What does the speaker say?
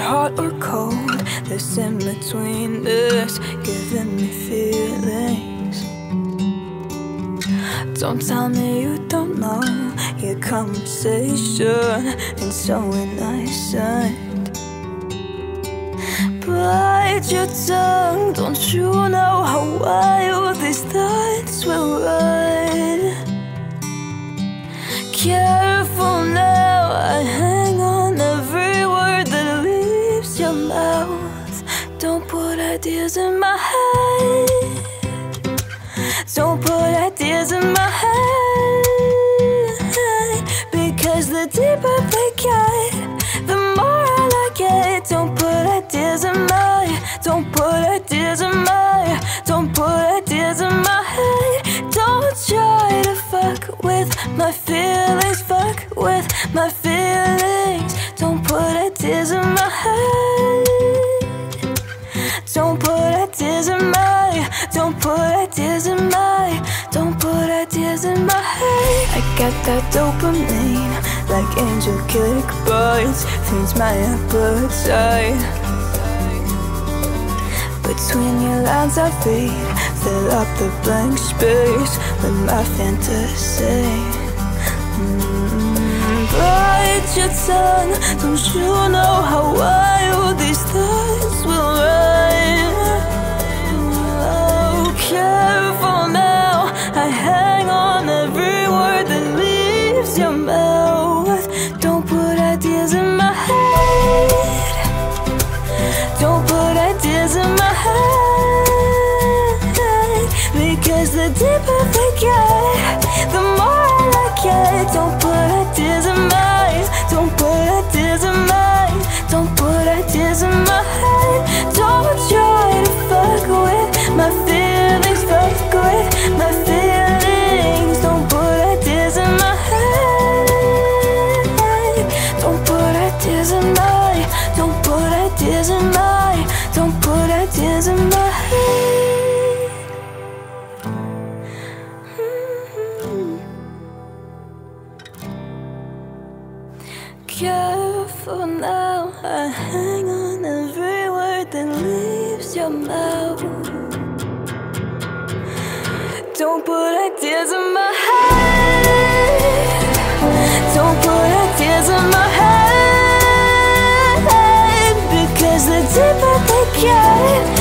hot or cold, this in between us, giving me feelings. Don't tell me you don't know your conversation and so innocent. Bite your tongue, don't you know how wild these thoughts will run? Careful now, I hang on every word that leaves your mouth. Don't put ideas in my head. Don't put ideas in my head, because the deeper they get, the more I like it. Don't put ideas in my, don't put ideas in my, don't put ideas in my head. Don't try to fuck with my feelings, fuck with my feelings. Don't put ideas in my head. Don't put ideas in my, don't put ideas in my, don't put ideas in my head. I got that dopamine, like angel kick bites, feeds my appetite. Between your lines I read, fill up the blank space with my fantasy. Bite your tongue, don't you know how wild these thoughts will run? Oh, careful now, I hang on every word that leaves your mouth. Don't put ideas in my head. Don't put ideas in my head, because the deeper they get, the more I like it. Don't put ideas in my, don't put ideas in my, don't put ideas in my head. Don't try to fuck with my feelings, fuck with my feelings. Don't put ideas in my head. Don't put ideas in my, don't put ideas in my, don't put ideas in my head. Careful now, I hang on every word that leaves your mouth. Don't put ideas in my head. Don't put ideas in my head, because the deeper they get,